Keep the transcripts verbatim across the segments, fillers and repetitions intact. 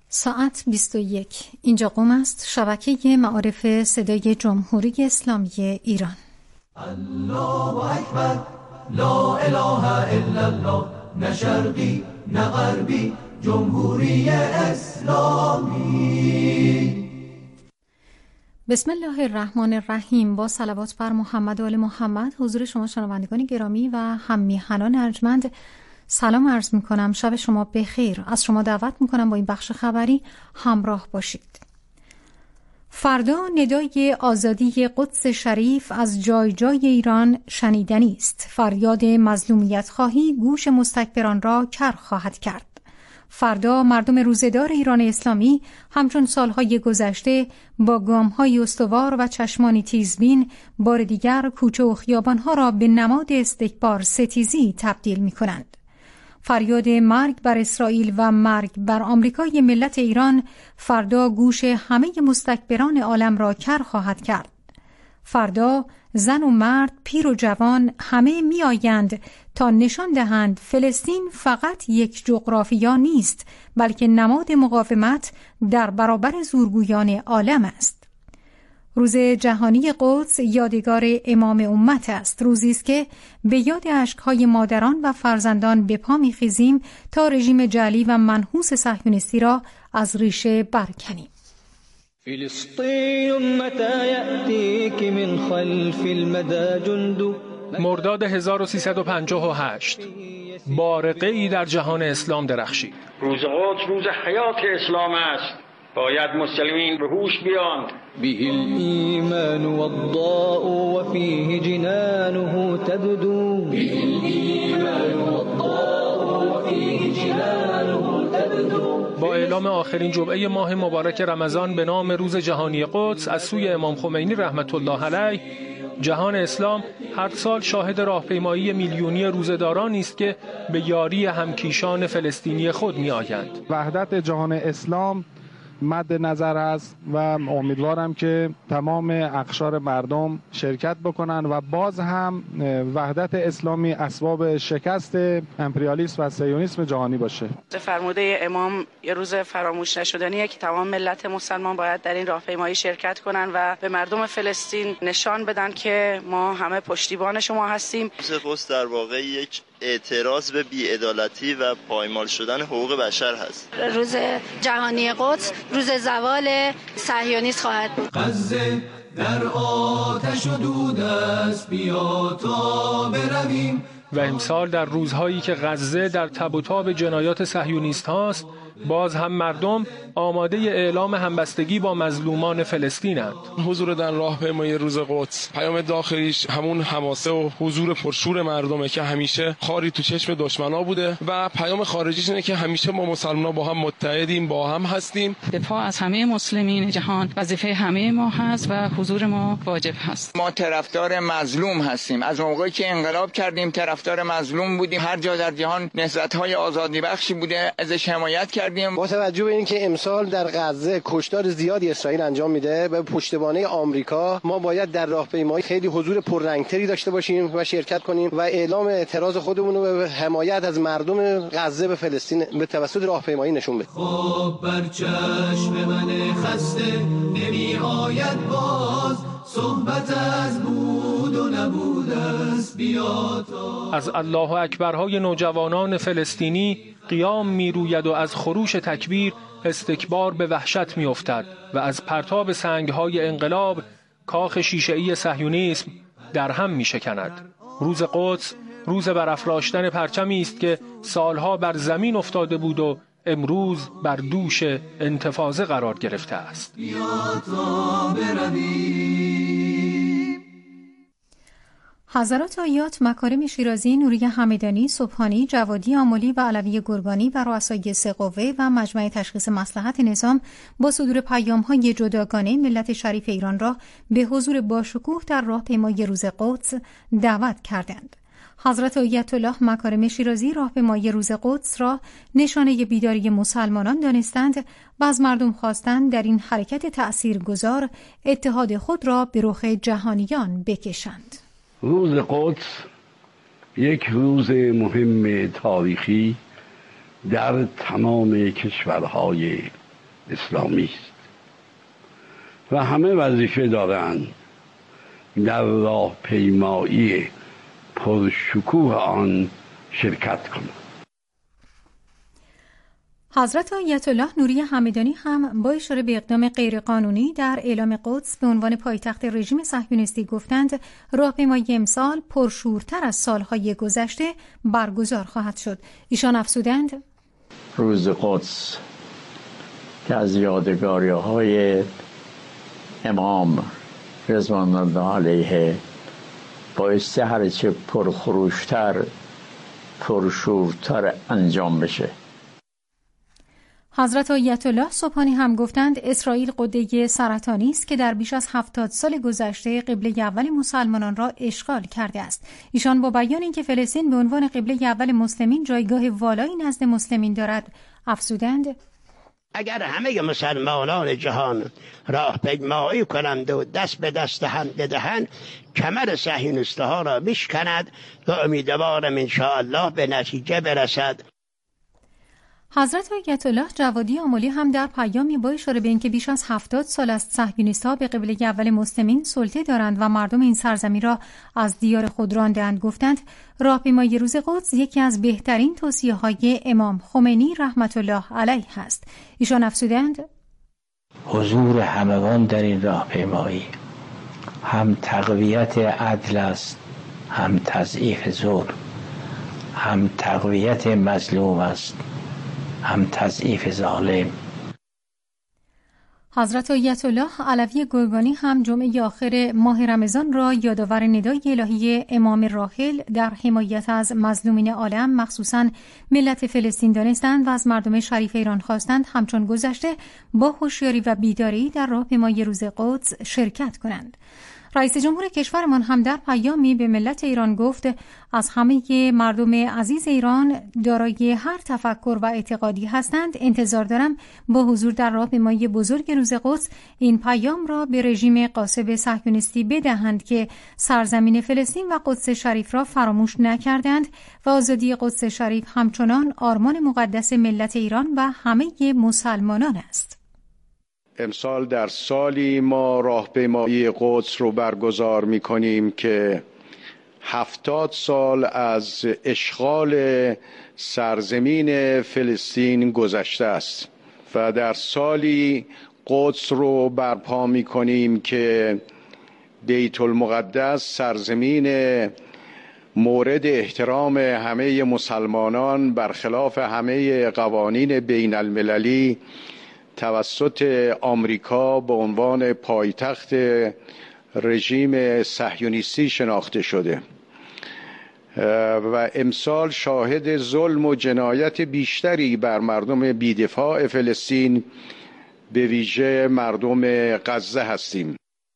ساعت بیست و یک. اینجا قم است، شبکه معارف صدای جمهوری اسلامی ایران. الله اکبر، لا اله الا الله، نه شرقی نه غربی، جمهوری اسلامی. بسم الله الرحمن الرحیم. با صلوات بر محمد و آل محمد حضور شما شنوندگان گرامی و هم میهنان ارجمند سلام عرض می کنم. شب شما بخیر. از شما دعوت می کنم با این بخش خبری همراه باشید. فردا ندای آزادی قدس شریف از جای جای ایران شنیدنی است. فریاد مظلومیت خواهی گوش مستکبران را کر خواهد کرد. فردا مردم روزه‌دار ایران اسلامی همچون سالهای گذشته با گام‌های استوار و چشمانی تیزبین بار دیگر کوچه و خیابان‌ها را به نماد استکبار ستیزی تبدیل می‌کنند. فریاد مرگ بر اسرائیل و مرگ بر آمریکای ملت ایران فردا گوش همه مستکبران عالم را کر خواهد کرد. فردا زن و مرد، پیر و جوان همه می آیند تا نشان دهند فلسطین فقط یک جغرافیا نیست، بلکه نماد مقاومت در برابر زورگویان عالم است. روز جهانی قدس یادگار امام امت است. روزی است که به یاد اشک‌های مادران و فرزندان به پا می‌خیزیم تا رژیم جعلی و منحوس صهیونیستی را از ریشه برکنیم. فلسطین متى یأتیک من خلف المدى جند. مرداد هزار و سیصد و پنجاه و هشت بارقه‌ای در جهان اسلام درخشید. روز قدس روز حیات اسلام است. باید مسلمین به هوش بیاند. به الایمان والضاء و فیه جنانه تبدو. به الایمان والضاء و فیه جنانه تبدو. با اعلام آخرین جمعه ماه مبارک رمضان به نام روز جهانی قدس از سوی امام خمینی رحمت الله علیه، جهان اسلام هر سال شاهد راهپیمایی میلیونی روزه‌دارانی است که به یاری همکیشان فلسطینی خود می‌آیند. وحدت جهان اسلام مد نظر است و امیدوارم که تمام اقشار مردم شرکت بکنن و باز هم وحدت اسلامی اسباب شکست امپریالیسم و صهیونیسم جهانی باشه. فرموده امام یه روز فراموش نشدنیه که تمام ملت مسلمان باید در این راهپیمایی شرکت کنن و به مردم فلسطین نشان بدن که ما همه پشتیبان شما هستیم. روز قدس در واقع یک اعتراض به بی‌عدالتی و پایمال شدن حقوق بشر هست. روز جهانی قدس روز زوال صهیونیسم خواهد بود. غزه در آتش و دود است، بیا تا برویم. و امسال در روزهایی که غزه در تب و تاب جنایات صهیونیست هاست، باز هم مردم آماده اعلام همبستگی با مظلومان فلسطینند. حضور در راهپیمایی روز قدس پیام داخلیش همون حماسه و حضور پرشور مردمه که همیشه خاری تو چشم دشمنا بوده و پیام خارجیش اینه که همیشه ما مسلمان‌ها با هم متحدیم، با هم هستیم. دفاع از همه مسلمین جهان وظیفه همه ما هست و حضور ما واجب هست. ما طرفدار مظلوم هستیم. از موقعی که انقلاب کردیم طرفدار مظلوم بودیم. هر جا در جهان نهضت‌های آزادی بخشی بوده ازش حمایت کردیم. با توجه به اینکه امسال در غزه کشتار زیادی اسرائیل انجام میده به پشتیبانی آمریکا، ما باید در راهپیمایی خیلی حضور پررنگتری داشته باشیم و شرکت کنیم و اعلام اعتراض خودمون رو به حمایت از مردم غزه به فلسطین به توسط راهپیمایی نشون بدیم. خب بر چشم من خسته نمی آید باز، صحبت از بود و نبود است، بیا تا. از الله اکبرهای نوجوانان فلسطینی قیام می روید و از خروش تکبیر استکبار به وحشت می افتد و از پرتاب سنگهای انقلاب کاخ شیشه‌ای صهیونیسم در هم می شکند. روز قدس روز برافراشتن پرچمی است که سالها بر زمین افتاده بود و امروز بر دوش انتفاضه قرار گرفته است. بیا تا برویم. حضرات آیات مکارم شیرازی، نوری همدانی، سبحانی، جوادی آملی و علوی گرگانی و رؤسای سه قوه و مجمع تشخیص مصلحت نظام با صدور پیام‌های جداگانه ملت شریف ایران را به حضور باشکوه در راهپیمایی روز قدس دعوت کردند. حضرت آیت الله مکارم شیرازی راهپیمایی روز قدس را نشانه بیداری مسلمانان دانستند و از مردم خواستند در این حرکت تأثیرگذار اتحاد خود را به رخ جهانیان بکشند. روز قدس یک روز مهم تاریخی در تمام کشورهای اسلامی است و همه وظیفه دارند در راهپیمایی پرشکوه آن شرکت کنند. حضرت آیت الله نوری همدانی هم با اشاره به اقدام غیرقانونی در اعلام قدس به عنوان پایتخت رژیم صهیونیستی گفتند راهپیمایی امسال پرشورتر از سالهای گذشته برگزار خواهد شد. ایشان افزودند روز قدس که از یادگاری‌های امام رضوان الله علیه بایستی هرچه پرخروشتر پرشورتر انجام بشه. حضرت آیت الله سبحانی هم گفتند اسرائیل قده سرطانی است که در بیش از هفتاد سال گذشته قبله اول مسلمانان را اشغال کرده است. ایشان با بیان اینکه فلسطین به عنوان قبله اول مسلمین جایگاه والایی نزد مسلمین دارد افزودند اگر همه مسلمانان جهان راهپیمایی کنند و دست به دست هم بدهند کمر صهیونیست‌ها را میشکند و امیدوارم ان شاء الله به نتیجه برسد. حضرت آیت الله جوادی آملی هم در پیامی با اشاره به اینکه بیش از هفتاد سال است صهیونیست‌ها به قبله اول مسلمین سلطه دارند و مردم این سرزمین را از دیار خود رانده‌اند گفتند راهپیمایی روز قدس یکی از بهترین توصیه‌های امام خمینی رحمت الله علیه است. ایشان افزودند حضور همگان در این راهپیمایی هم تقویت عدل است، هم تضعیف ظلم، هم تقویت مظلوم است، هم تضعیف ظالم. حضرت آیت الله علوی گرگانی هم جمعه آخر ماه رمضان را یادآور ندای الهی امام راحل در حمایت از مظلومین عالم مخصوصاً ملت فلسطین دانستند و از مردم شریف ایران خواستند همچون گذشته با هوشیاری و بیداری در راهپیمایی روز قدس شرکت کنند. رئیس جمهور کشورمان هم در پیامی به ملت ایران گفت از همه مردم عزیز ایران دارای هر تفکر و اعتقادی هستند انتظار دارم با حضور در راهپیمایی بزرگ روز قدس این پیام را به رژیم غاصب صهیونیستی بدهند که سرزمین فلسطین و قدس شریف را فراموش نکردند و آزادی قدس شریف همچنان آرمان مقدس ملت ایران و همه مسلمانان است. امسال در سالی ما راهپیمایی قدس رو برگزار می کنیم که هفتاد سال از اشغال سرزمین فلسطین گذشته است و در سالی قدس رو برپا می کنیم که بیت المقدس سرزمین مورد احترام همه مسلمانان برخلاف همه قوانین بین المللی توسط آمریکا به عنوان پایتخت رژیم صهیونیستی شناخته شده و امسال شاهد ظلم و جنایت بیشتری بر مردم بی‌دفاع فلسطین به ویژه مردم غزه هستیم.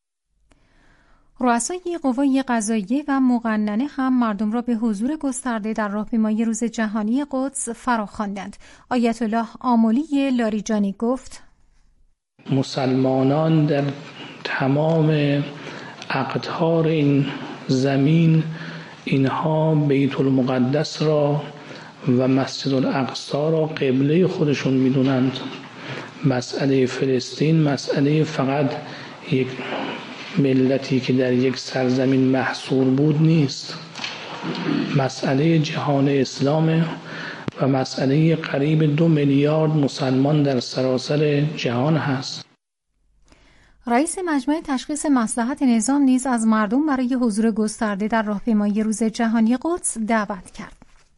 رؤسای قوای قضاییه و مقننه هم مردم را به حضور گسترده در راهپیمایی روز جهانی قدس فراخواندند. آیت الله آملی لاریجانی گفت مسلمانان در تمام اقطار این زمین اینها بیت المقدس را و مسجد الاقصی را قبله خودشون میدونند. مسئله فلسطین مسئله فقط یک ملتی که در یک سرزمین محصور بود نیست، مسئله جهان اسلام و مسئله قریب دو میلیارد مسلمان در سراسر جهان هست. رئیس مجمع تشخیص مصلحت نظام نیز از مردم برای حضور گسترده در راهپیمایی روز جهانی قدس دعوت کرد.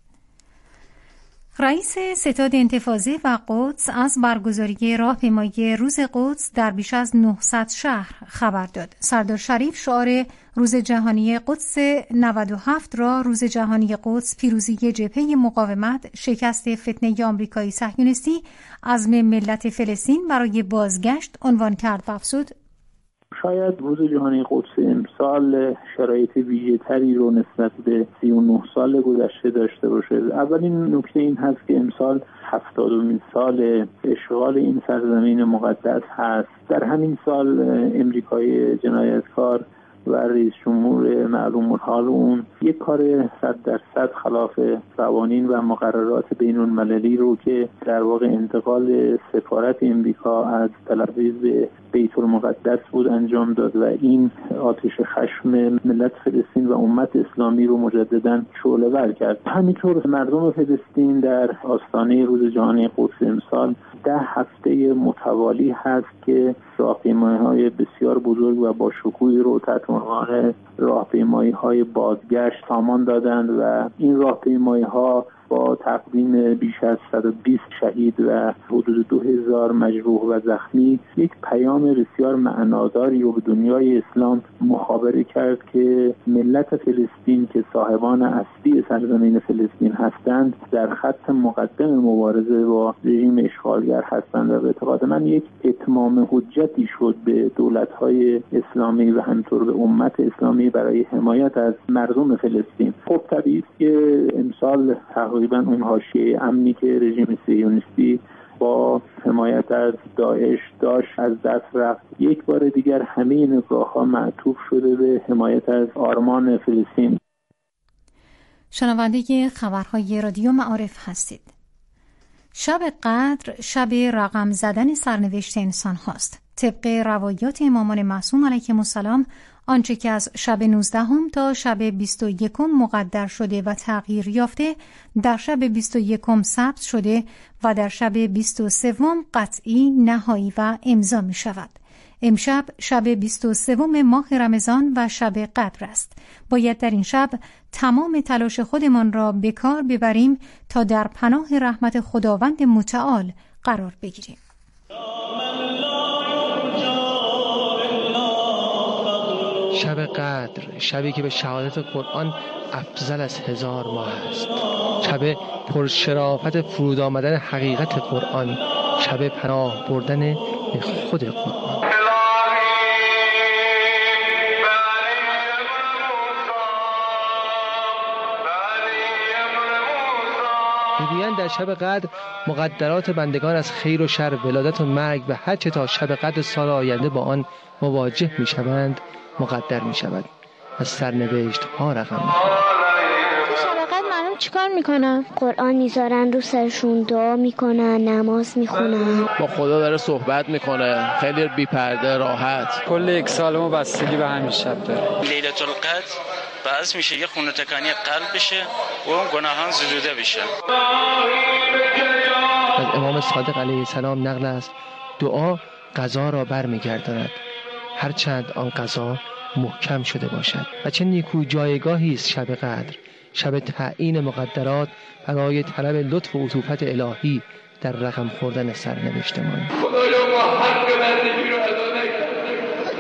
رئیس ستاد انتفاضه و قدس از برگزاری راهپیمایی روز قدس در بیش از نهصد شهر خبر داد. سردار شریف شعار روز جهانی قدس نود و هفت را روز جهانی قدس پیروزی جبهه مقاومت، شکست فتنه آمریکایی صهیونیستی، عزم ملت فلسطین برای بازگشت عنوان کرد و افزود شاید روز جهانی قدس امسال شرایط ویژه‌تری رو نسبت به سی و نه سال گذشته داشته باشه. اولین نکته این هست که امسال هفتادمین سال اشغال این سرزمین مقدس هست. در همین سال امریکای جنایتکار و رئیس جمهور معلوم الحال اون یک کار صد درصد خلاف قوانین و مقررات بین المللی رو که در واقع انتقال سفارت امریکا از تل‌آویو به بیت المقدس بود انجام داد و این آتش خشم ملت فلسطین و امت اسلامی رو مجدداً شعله‌ور کرد. همینطور مردم فلسطین در آستانه روز جهانی قدس امسال ده هفته متوالی هست که راهپیمایی‌های بسیار بزرگ و با شکوهی رو تحت عنوان راهپیمایی‌های بازگشت سامان دادند و این راهپیمایی‌ها با تقدیم بیش از صد و بیست شهید و حدود دو هزار مجروح و زخمی یک پیام بسیار معناداری رو به دنیای اسلام مخابره کرد که ملت فلسطین که صاحبان اصلی سرزمین فلسطین هستند در خط مقدم مبارزه با رژیم اشغالگر هستند و به اعتقاد من یک اتمام حجتی شد به دولت‌های اسلامی و همینطور به امت اسلامی برای حمایت از مردم فلسطین. خب طبیعی است که امسال تقریبا اون حاشیه امنی که رژیم صهیونیستی با حمایت از داعش داشت از دست رفت. یک بار دیگر همه نگاه‌ها معطوف شده به حمایت از آرمان فلسطین. شنونده خبرهای رادیو معارف هستید. شب قدر شب رقم زدن سرنوشت انسان هاست. طبق روایات امامان معصوم علیهم السلام آنچه که از شب نوزدهم تا شب بیست و یکم مقدر شده و تغییر یافته در شب بیست و یکم ثبت شده و در شب بیست و سوم قطعی نهایی و امضا می شود. امشب شب بیست و سوم ماه رمضان و شب قدر است. باید در این شب تمام تلاش خودمان را به کار ببریم تا در پناه رحمت خداوند متعال قرار بگیریم. شب قدر، شبی که به شهادت قرآن افضل از هزار ماه است. شب پرشرافت فرود آمدن حقیقت قرآن، شب پناه بردن به خود قرآن. میگویند در شب قدر مقدرات بندگان از خیر و شر، ولادت و مرگ و هر چه تا شب قدر سال آینده با آن مواجه میشوند مقدر میشود. از سرنوشت ها رقم میخورد. شب قدر مردم چیکار میکنن؟ قرآن میذارن رو سرشون، دعا میکنن، نماز میخونن، با خدا داره صحبت میکنه، خیلی بی پرده راحت. کل یک سال ما بستگی به همین شب داره. لیلة القدر باعث میشه یه خونه تکانی قلب بشه و اون گناهان زدوده بشه. از امام صادق علیه السلام نقل است دعا قضا را برمیگرداند هرچند آن قضا محکم شده باشد. و چه نیکو جایگاهی است شب قدر، شب تعیین مقدرات برای طلب لطف و عطوفت الهی در رقم خوردن سرنوشتمان. خدایا ما حق بندگی رو ادا نکردیم،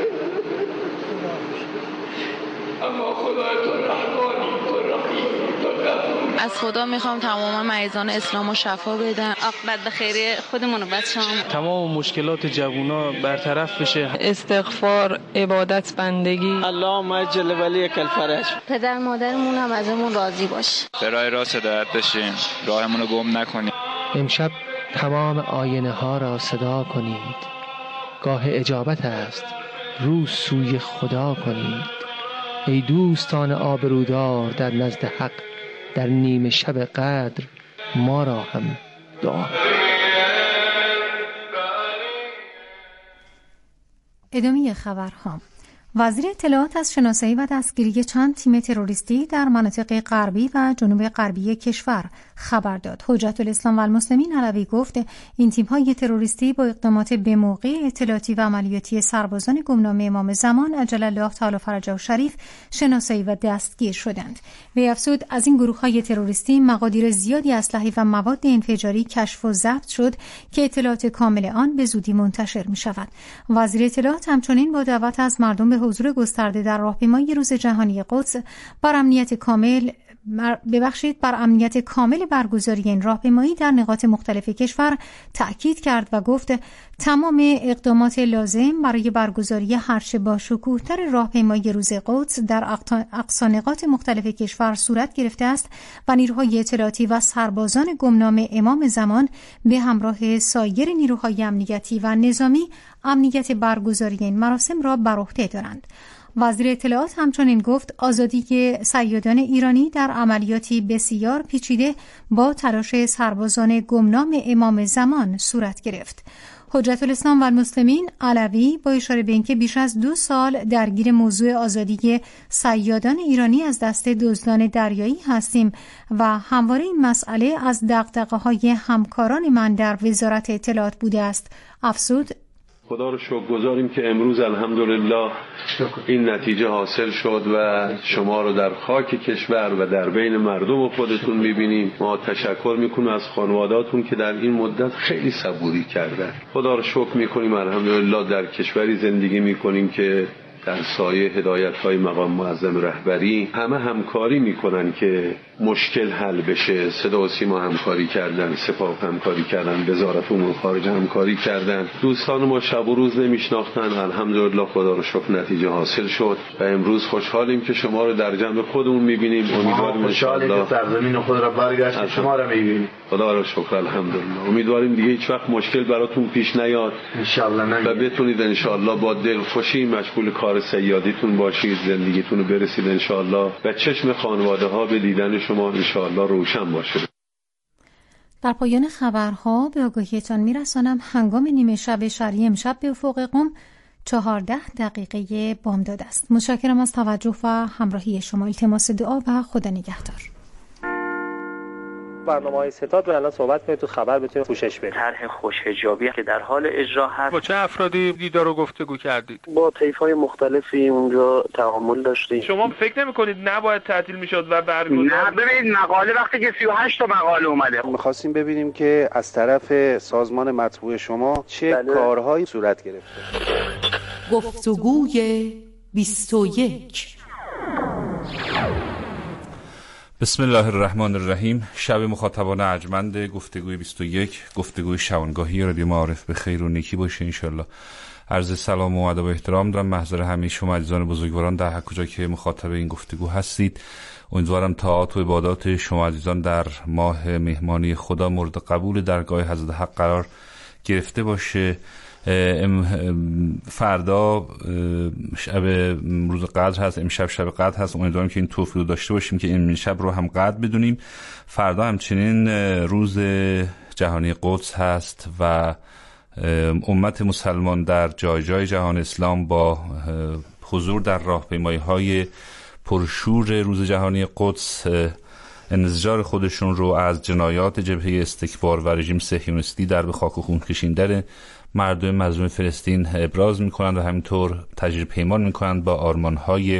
اما خدای تو رحمانی، تو رحیم، تو غفور. از خدا میخوام تمام مریضان اسلام رو شفا بدن، عاقبت به خیر خودمون و بچه‌هامون. تمام مشکلات جوونا برطرف بشه. استغفار، عبادت، بندگی. اللهم اجل ولیک الفرج. پدر مادرمون هم ازمون راضی باشه. به راه راست هدایت بشیم، راهمون رو گم نکنیم. امشب تمام آینه ها را صدا کنید، گاه اجابت است، رو سوی خدا کنید. ای دوستان آبرودار در نزد حق، در نیمه شب قدر ما را هم دعا. ادامه خبرها. وزیر اطلاعات از شناسایی و دستگیری چند تیم تروریستی در مناطق غربی و جنوب غربی کشور خبر داد. حجت الاسلام و المسلمین علوی گفت این تیم‌های تروریستی با اقدامات بموقع اطلاعاتی و عملیاتی سربازان گمنام امام زمان عجل الله تعالی فرجه الشریف شناسایی و دستگیر شدند. وی افزود از این گروه‌های تروریستی مقادیر زیادی اسلحه و مواد انفجاری کشف و ضبط شد که اطلاعات کامل آن به زودی منتشر می‌شود. وزیر اطلاعات همچنین با دعوت از مردم به حضور گسترده در راهپیمایی روز جهانی قدس بر امنیت کامل ببخشید بر امنیت کامل برگزاری این راهپیمایی در نقاط مختلف کشور تأکید کرد و گفت تمام اقدامات لازم برای برگزاری هرچه با شکوه‌تر راهپیمایی روز قدس در اقصا نقاط مختلف کشور صورت گرفته است و نیروهای اطلاعاتی و سربازان گمنام امام زمان به همراه سایر نیروهای امنیتی و نظامی امنیت برگزاری این مراسم را بر عهده دارند. وزیر اطلاعات همچنین گفت آزادی صیادان ایرانی در عملیاتی بسیار پیچیده با تلاش سربازان گمنام امام زمان صورت گرفت. حجت الاسلام و المسلمین علوی با اشاره به اینکه بیش از دو سال درگیر موضوع آزادی صیادان ایرانی از دست دزدان دریایی هستیم و همواره این مسئله از دغدغه‌های همکاران من در وزارت اطلاعات بوده است، افزود. خدا رو شکرگزاریم که امروز الحمدلله این نتیجه حاصل شد و شما رو در خاک کشور و در بین مردم خودتون میبینیم. ما تشکر میکنیم از خانواداتون که در این مدت خیلی صبوری کردن. خدا رو شکر میکنیم الحمدلله در کشوری زندگی میکنیم که در سایه هدایت‌های مقام معظم رهبری همه همکاری میکنن که مشکل حل بشه. صدا و سیما همکاری کردن، سپاه همکاری کردن، وزارت امور خارجه همکاری کردن. دوستان ما شب و روز نمیشناختن. الحمدلله خدا رو شکر نتیجه حاصل شد و امروز خوشحالیم که شما رو در جمع خودمون میبینیم. امیدواریم ان شاءالله که سرزمین خود را برگشت شما رو میبینیم. خدا رو شکر الحمدلله. امیدواریم دیگه هیچ وقت مشکل براتون پیش نیاد ان شاءالله و بتونید ان شاءالله با دلخوشی مشغول کار سیادیتون باشید، زندگیتون رو برسید ان شاءالله و چشم خانواده ها به دیدن شما ان شاءالله روشن باشه. در پایان خبرها به آگاهیتان میرسانم هنگام نیمه شب شرعی امشب به افق قم چهارده دقیقه بامداد است. متشکرم از توجه و همراهی شما. التماس دعا و خدا نگهدار. برنامه‌های ستاد رو الان صحبت کنید تو خبر بتونید پوشش بدید. طرح خوش حجابی که در حال اجرا هست. با چه افرادی دیدار و گفتگو کردید؟ با طیف‌های مختلفی اونجا تعامل داشتیم. شما فکر نمی‌کنید نباید تعطیل می‌شد و برگزار؟ نه ببینید مقاله وقتی که سی و هشت تا مقاله اومده. می‌خواستیم ببینیم که از طرف سازمان مطبوع شما چه بله. کارهایی صورت گرفته. گفتگوی بیست و یک. بسم الله الرحمن الرحیم. شب مخاطبان ارجمند گفتگوی بیست و یک، گفتگوی شبانگاهی رادیو معارف به خیر و نیکی باشه انشالله. عرض سلام و ادب و احترام دارم محضر همه شما عزیزان بزرگواران در هر کجا که مخاطب این گفتگو هستید. امیدوارم طاعات و عبادات شما عزیزان در ماه مهمانی خدا مورد قبول درگاه حضرت حق قرار گرفته باشه. فردا شب روز قدر هست، امشب شب قدر هست. امیدوارم که این توفیق رو داشته باشیم که امشب رو هم قدر بدونیم. فردا همچنین روز جهانی قدس هست و امت مسلمان در جای جای جهان اسلام با حضور در راهپیمایی‌های پرشور روز جهانی قدس انزجار خودشون رو از جنایات جبهه استکبار و رژیم صهیونیستی در به خاک و خون کشیدن مردم مظلوم فلسطین ابراز میکنند و همینطور تجدید پیمان میکنند با آرمانهای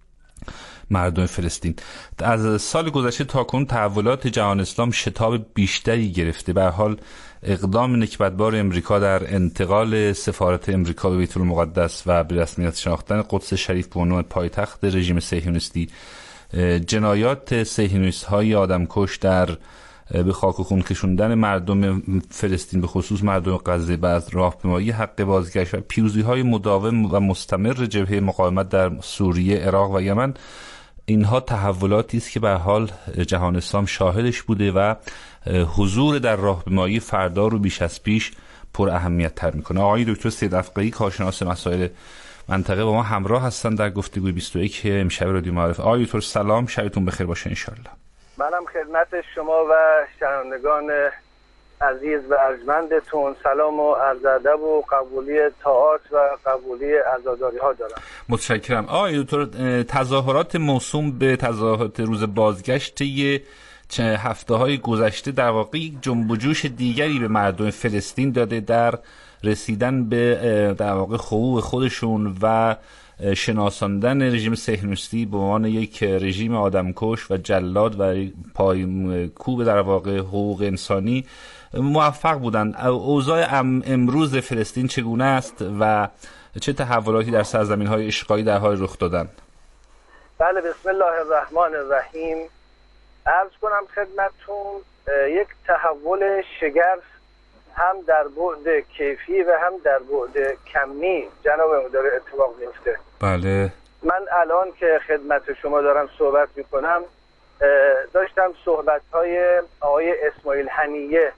مردم فلسطین. از سال گذشته تا کنون تحولات جهان اسلام شتاب بیشتری گرفته. به هر حال اقدام نکبتبار امریکا در انتقال سفارت امریکا به بیت المقدس و به رسمیت شناختن قدس شریف به عنوان پایتخت رژیم صهیونیستی، جنایات صهیونیست‌های آدمکش در به خاک و خون کشوندن مردم فلسطین به خصوص مردم غزه و از راهپیمایی حق بازگشت و پیروزی‌های مداوم و مستمر جبهه مقاومت در سوریه، عراق و یمن، اینها تحولاتی است که به حال جهان اسلام شاهدش بوده و حضور در راهپیمایی فردا رو بیش از پیش پر اهمیت تر میکنه. آقای دکتر سید افقی کارشناس مسائل منطقه با ما همراه هستن در گفتگوی بیست و یک امشب رادیو معارف. آقای دکتر سلام، شبتون بخیر باشه انشالله. منم خدمت شما و شنوندگان عزیز و ارجمندتون سلام و عرض ادب و قبولی طاعات و قبولی عزاداری ها دارم. متشکرم. آقای دکتر، تظاهرات موسوم به تظاهرات روز بازگشت یه چه هفته های گذشته در واقع جنب و جوش دیگری به مردم فلسطین داده در رسیدن به در واقع حقوق خودشون و شناساندن رژیم صهیونیستی به عنوان یک رژیم آدمکش و جلاد و پای کوب در واقع حقوق انسانی موفق بودند. اوضاع امروز فلسطین چگونه است و چه تحولاتی در سرزمین‌های اشغالی در حال رخ دادن؟ بله، بسم الله الرحمن الرحیم. عرض کنم خدمتتون یک تحول شگرف هم در بعد کیفی و هم در بعد کمی جناب مدیر اتفاق میفته. بله. من الان که خدمت شما دارم صحبت میکنم داشتم صحبت‌های آقای اسماعیل هنیه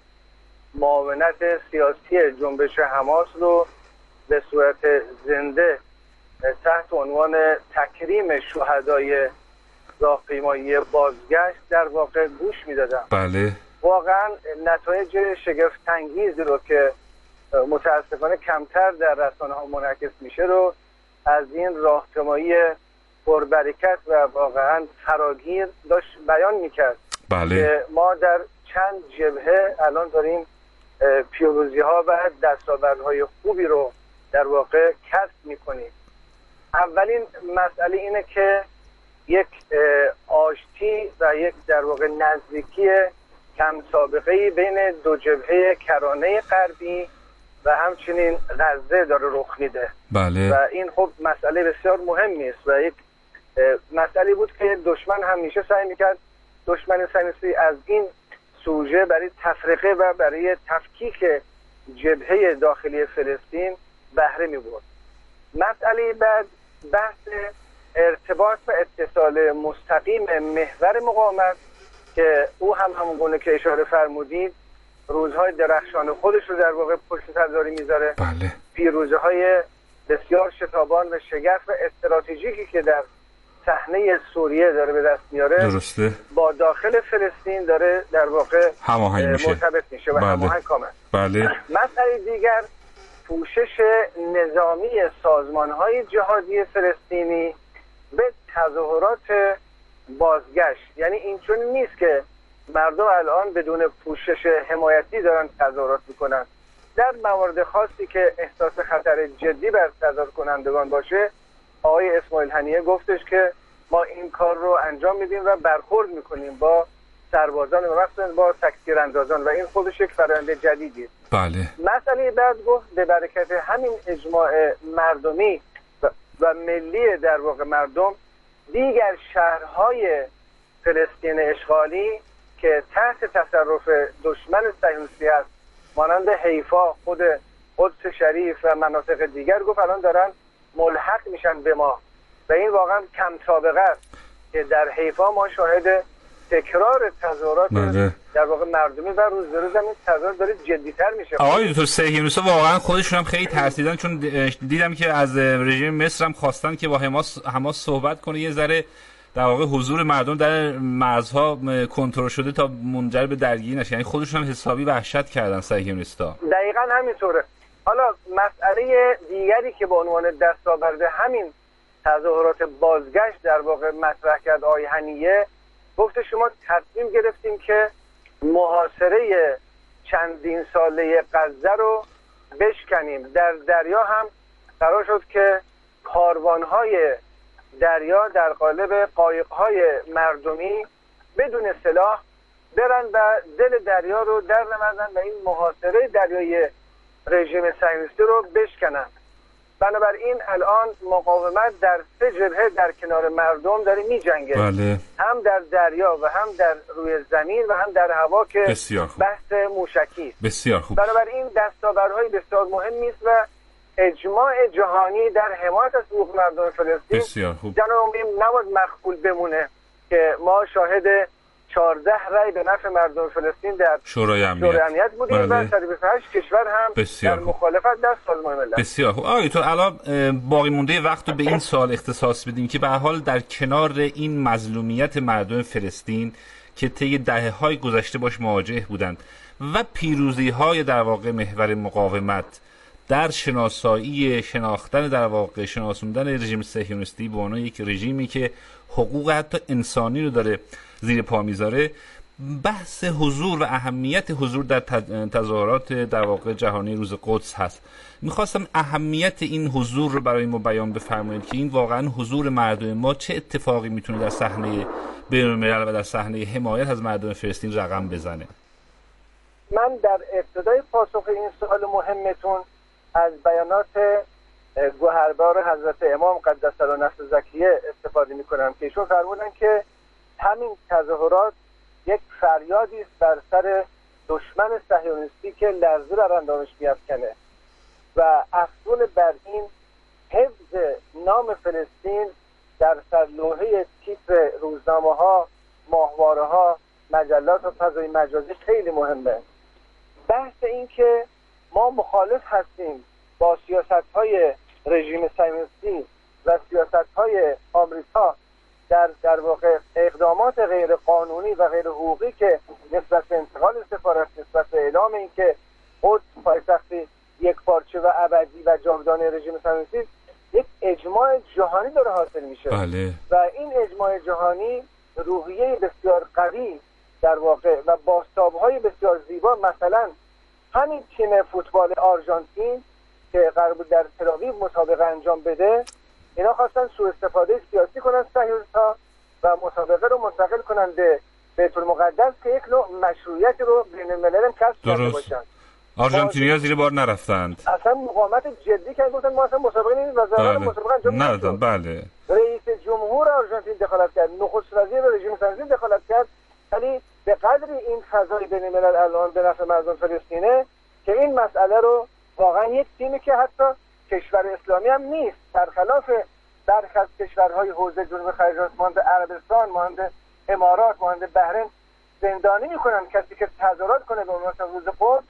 معاونت سیاسی جنبش حماس رو به صورت زنده تحت عنوان تکریم شهدای راهپیمایی بازگشت در واقع گوش میدادم. بله. واقعا نتایج شگفت انگیزی رو که متاسفانه کمتر در رسانه ها منعکس میشه رو از این راهپیمایی پربرکت و واقعا فراگیر داشت بیان میکرد. بله. که ما در چند جبهه الان داریم پیروزی ها و دستاوردهای خوبی رو در واقع کسب میکنیم. اولین مسئله اینه که یک آشتی و یک در واقع نزدیکی کم سابقه‌ای بین دو جبهه کرانه غربی و همچنین غزه داره رخ میده. بله. و این خب مسئله بسیار مهمی است و یک مسئله بود که دشمن همیشه سعی میکرد، دشمن صهیونیستی، از این سوژه برای تفرقه و برای تفکیک جبهه داخلی فلسطین بهره میبرد. مسئله بعد بحث ارتباط و اتصال مستقیم محور مقاومت که او هم همونگونه که اشاره فرمودید روزهای درخشان خودش رو در واقع پشت سر داره میذاره. بله. پیروزی‌های بسیار شتابان و شگرف و استراتژیکی که در صحنه سوریه داره به دست میاره، درسته، با داخل فلسطین داره در واقع هماهنگ میشه، مرتبط میشه و بله. هماهنگ کامل. بله. مسئله دیگر پوشش نظامی سازمان‌های جهادی فلسطینی به تظاهرات بازگشت. یعنی این چون نیست که مردم الان بدون پوشش حمایتی دارن تظاهرات میکنن. در موارد خاصی که احساس خطر جدی بر تظاهر کنندگان باشه، آقای اسماعیل هنیه گفتش که ما این کار رو انجام میدیم و برخورد میکنیم با سربازان و مخصوصا با تکثیراندازان و این خودش یک فرآیند جدیدیه. بله. مسئله بعد گفت به برکت همین اجماع مردمی و, و ملی در واقع مردم، دیگر شهرهای فلسطین اشغالی که تحت تصرف دشمن صهیونیستی است مانند حیفا، خود قدس شریف و مناطق دیگر، گفت الان دارن ملحق میشن به ما و این واقعا کم سابقه است که در حیفا ما شاهد تکرار تظاهرات بله. در واقع مردمی و روز به روز این تظاهرات داره جدی‌تر میشه. آقای دکتر صهیونیست‌ها واقعا خودشون هم خیلی ترسیدن، چون دیدم که از رژیم مصر هم خواستن که با حماس حماس صحبت کنه، یه ذره در واقع حضور مردم در مرزها کنترل شده تا منجر به درگیری نشه. یعنی خودشون هم حسابی وحشت کردن صهیونیست‌ها. دقیقاً همینطوره. حالا مسئله دیگری که به عنوان دستاورد همین تظاهرات بازگشت در واقع مطرح کرد آقای هنیه، گفت شما تصمیم گرفتیم که محاصره چندین ساله غزه رو بشکنیم. در دریا هم قرار شد که کاروان‌های دریا در قالب قایق‌های مردمی بدون سلاح برن و دل دریا رو در نوردن و این محاصره دریایی رژیم صهیونیستی رو بشکنن. بنابراین الان مقاومت در سه جبهه در کنار مردم داره می جنگه. بله. هم در دریا و هم در روی زمین و هم در هوا که بحث موشکی. بسیار خوب. بنابراین دستاوردهای بسیار مهمی است و اجماع جهانی در حمایت از حقوق مردم فلسطین بسیار خوب. جناب نباید مخفول بمونه که ما شاهد چهارده رای به نفع مردم فلسطین در شورای امنیت, شورای امنیت بودیم بله. و صد و بیست و هشت کشور هم بسیار در مخالفت در سازمان ملل. بسیار خوب. آقای تو الان باقی مونده وقت رو به این سوال اختصاص بدیم که به هر حال در کنار این مظلومیت مردم فلسطین که طی دهه‌های گذشته باش مواجه بودند و پیروزی‌های در واقع محور مقاومت در شناسایی شناختن در واقع شناسوندن رژیم صهیونیستی به عنوان یک رژیمی که حقوق حتی انسانی رو داره زیر پا میذاره، بحث حضور و اهمیت حضور در تظاهرات در واقع جهانی روز قدس هست. میخواستم اهمیت این حضور رو برای ما بیان بفرمایید که این واقعا حضور مردم ما چه اتفاقی میتونه در صحنه بین‌الملل و در صحنه حمایت از مردم فلسطین رقم بزنه. من در ابتدای پاسخ این سوال مهمتون از بیانات گوهربار حضرت امام قدس الله نفس زکیه استفاده میکنم که ایشون فرمودن که همین تظاهرات یک فریادی است بر سر دشمن صهیونیستی که لرزه بر اندامش می‌افکنه و افزون بر این حفظ نام فلسطین در سرلوحه تیتر روزنامه‌ها، ماهواره‌ها، مجلات و فضای مجازی خیلی مهمه. بحث این که ما مخالف هستیم با سیاست‌های رژیم صهیونیستی و سیاست‌های آمریکا در در واقع اقدامات غیر قانونی و غیر حقوقی که نسبت به انتقال سفارت، نسبت به اعلام اینکه قدس پایتخت یکپارچه و ابدی و جاودانه رژیم صهیونیستی، یک اجماع جهانی داره حاصل میشه. بله. و این اجماع جهانی روحیه بسیار قوی در واقع و بازتاب‌های بسیار زیبا، مثلا همین تیم فوتبال آرژانتین که قرار بود در تل‌آویو مسابقه انجام بده، اینا خواستن سوء استفاده سیاسی کنن صهیونیست‌ها و مسابقه رو منتقل کنن به بیت المقدس که یک نوع مشروعیت رو بین الملل کسب کرده باشن. آرژانتینیا زیر بار نرفتند. اصلا مقاومت جدی کردن، گفتن ما اصلا مسابقه نمی‌دیم و ضرر مسابقه انجام ندادن. بله. رئیس جمهور آرژانتین دخالت کرد، نخست وزیر رژیم صهیونیستی دخالت کرد، ولی به قدری این فضای بین الملل الان به نفع مردم فلسطینه که این مسئله رو واقعا یک تیمی که حتی کشور اسلامی هم نیست، برخلاف برخی از کشورهای حوزه جنوب خلیج مانند عربستان، مانند امارات، مانند بحرین زندانی میکنن کسی که تظاهرات کنه به عنوان روز قدس.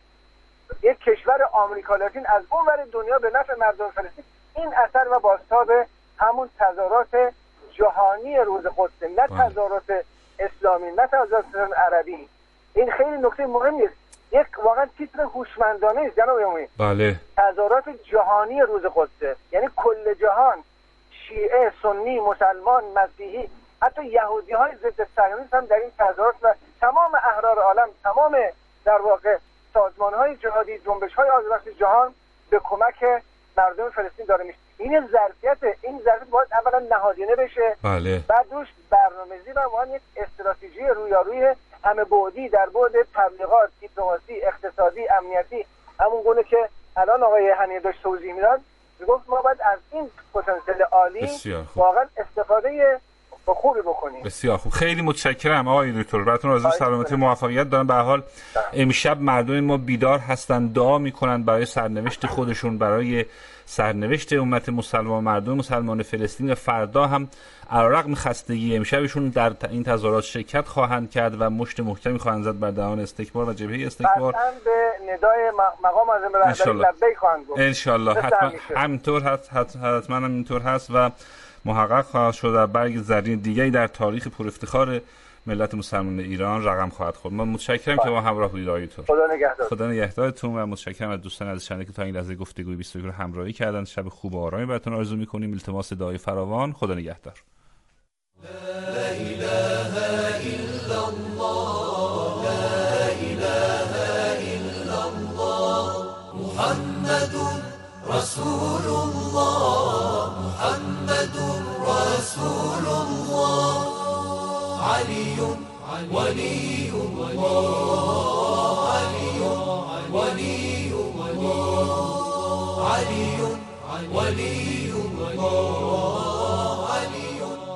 یک کشور آمریکا لاتین از اون ور دنیا به نفع مردم فلسطین این اثر و بازتاب همون تظاهرات جهانی روز قدس، نه تظاهرات اسلامی، نه تظاهرات عربی. این خیلی نکته مهمی است، یک واقعا تیتر هوشمندانه است جناب عمومی. بله. تظاهرات جهانی روز قدس، یعنی کل جهان، شیعه، سنی، مسلمان، مسیحی، حتی یهودی های ضد صهیونیسم هم در این تظاهرات و تمام احرار عالم، تمام در واقع سازمان های جهادی، جنبش های آزادی جهان به کمک مردم فلسطین داره میشه. این ظرفیت این ظرفیت باید اولا نهادینه بشه. بله. بعد روش برنامه‌ریزی و واقعا یک استراتژی رویارویی همه بعدی در بعد تبلیغات، دیپلماسی، اقتصادی، امنیتی، همون گونه که الان آقای هنیه داشت توضیح میداد، میگفت ما باید از این پتانسیل عالی واقعا استفاده خوبی بکنیم. بسیار خوب، خیلی متشکرم آقای دکتر، براتون آرزوی سلامتی و موفقیت دارم. به هر حال امشب مردم ما بیدار هستن، دعا میکنن برای سرنوشت خودشون، برای سرنوشت امت مسلمان، مردم مسلمان فلسطین، و فردا هم علیرغم خستگی امشبشون در این تظاهرات شرکت خواهند کرد و مشت محکمی خواهند زد بر دهان استکبار و جبهه استکبار. قطعاً به ندای مقام اعظم رهبری لبیک خواهند گفت. ان شاء الله حتما همینطور هست، حتما همینطور هست و محقق خواهد شد در برگ زرین دیگری در تاریخ پر افتخار ملت مسلمان ایران رقم خواهد خورد. من متشکرم که ما همراه بودید آقای دکتر. خدا نگهدار. خدا نگهدارتون و متشکرم از دوستان عزیزشون که تا این لحظه گفتگوی بیست و یک رو همراهی کردن. شب خوب و آرامی براتون آرزو می‌کنیم. التماس دعای فراوان. خدا نگهدار. لا اله الا الله، لا اله الا الله، محمد رسول الله، محمد رسول الله، علی ولی الله، علی ولی الله، علی ولی الله، علی.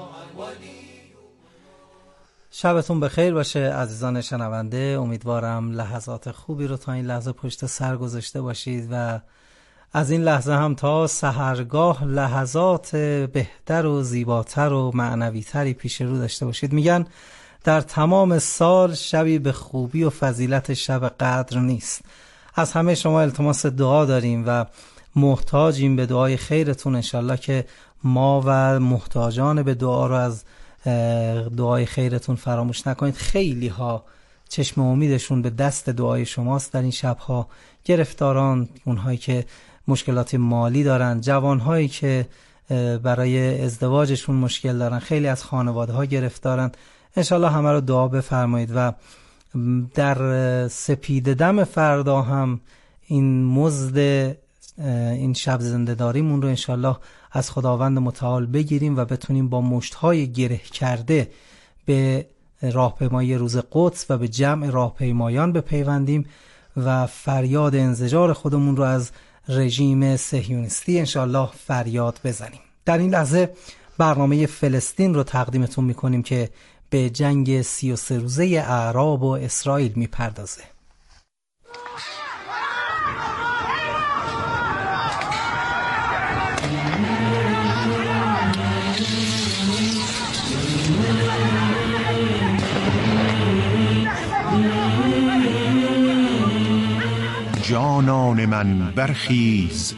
شبتون بخیر باشه عزیزان شنونده. امیدوارم لحظات خوبی رو تا این لحظه پشت سر گذاشته باشید و از این لحظه هم تا سحرگاه لحظات بهتر و زیباتر و معنویتری پیش رو داشته باشید. میگن در تمام سال شبی به خوبی و فضیلت شب قدر نیست. از همه شما التماس دعا داریم و محتاجیم به دعای خیرتون. انشالله که ما و محتاجان به دعا رو از دعای خیرتون فراموش نکنید. خیلی ها چشم امیدشون به دست دعای شماست در این شبها. گرفتاران، اونهایی که مشکلات مالی دارن، جوانهایی که برای ازدواجشون مشکل دارن، خیلی از خانواده ها گرفتارن. انشالله همه رو دعا بفرمایید و در سپید دم فردا هم این مزد این شب زنده‌داریمون رو انشالله از خداوند متعال بگیریم و بتونیم با مشت‌های گره کرده به راهپیمایی روز قدس و به جمع راهپیمایان بپیوندیم و فریاد انزجار خودمون رو از رژیم صهیونیستی انشالله فریاد بزنیم. در این لحظه برنامه فلسطین رو تقدیمتون میکنیم که به جنگ سی و سه روزه اعراب و اسرائیل میپردازه. جانان من برخیز